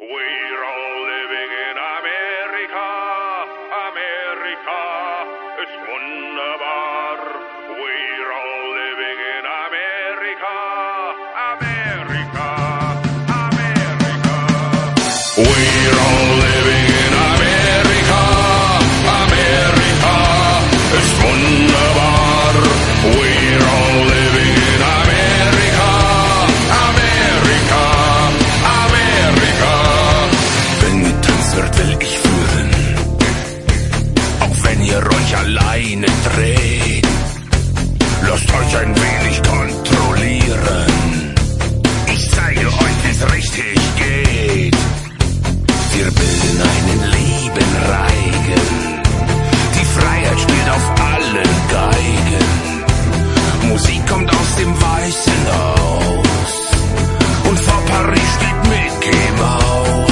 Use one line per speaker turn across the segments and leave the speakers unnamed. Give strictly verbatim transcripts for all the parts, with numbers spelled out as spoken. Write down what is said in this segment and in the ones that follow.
We're all living in Amerika, Amerika ist wunderbar. We're all living in Amerika, Amerika, Amerika. We're all living in Amerika, Amerika ist wunderbar. We're all living in Amerika, Amerika, Amerika.
Wenn getanzt wird, will ich führen, auch wenn ihr euch alleine dreht. Lasst euch ein wenig kontrollieren. Ich zeige euch, wie's richtig geht. Wir bilden einen lieben Reigen. Die Freiheit spielt auf allen Geigen. Musik kommt aus dem Weißen Haus. Und vor Paris steht Mickey Mouse.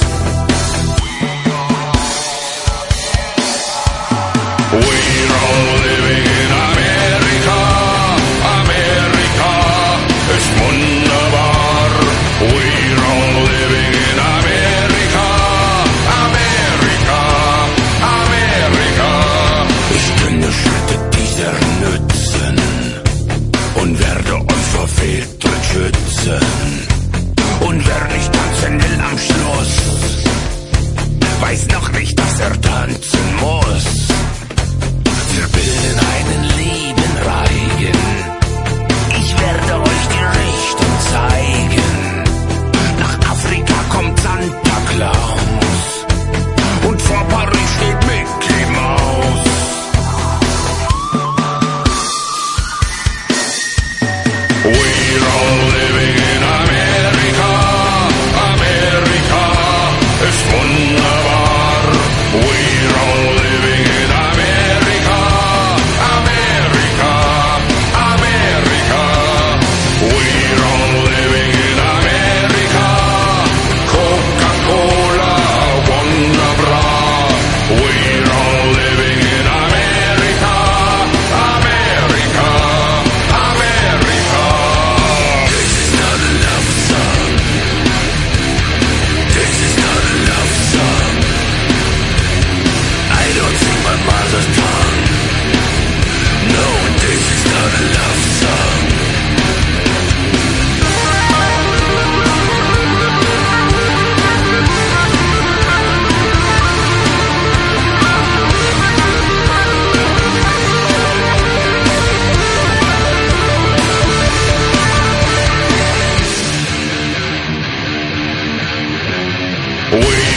We're all living in Amerika, Amerika ist wunderbar. We're all living in Amerika, Amerika, Amerika.
Ich kenne Schritte dieser nützen und werde euch vor Fehltritt schützen. Und wer nicht tanzen will am Schluss, weiß noch nicht, dass er tanzen muss. Wir bilden einen lieben Reigen. Ich werde euch die Richtung zeigen. Nach Afrika kommt Santa Claus. Und vor Paris steht Mickey Mouse.
We're all living in Amerika, Amerika ist wunderbar. We're all living in Amerika, Amerika, Amerika. We're all living in Amerika. Coca-Cola, Wonderbra. We're all living in Amerika, Amerika, Amerika.
This is not a love song. This is not a love song. I don't sing my mother's tongue. No, this is not a love song.
We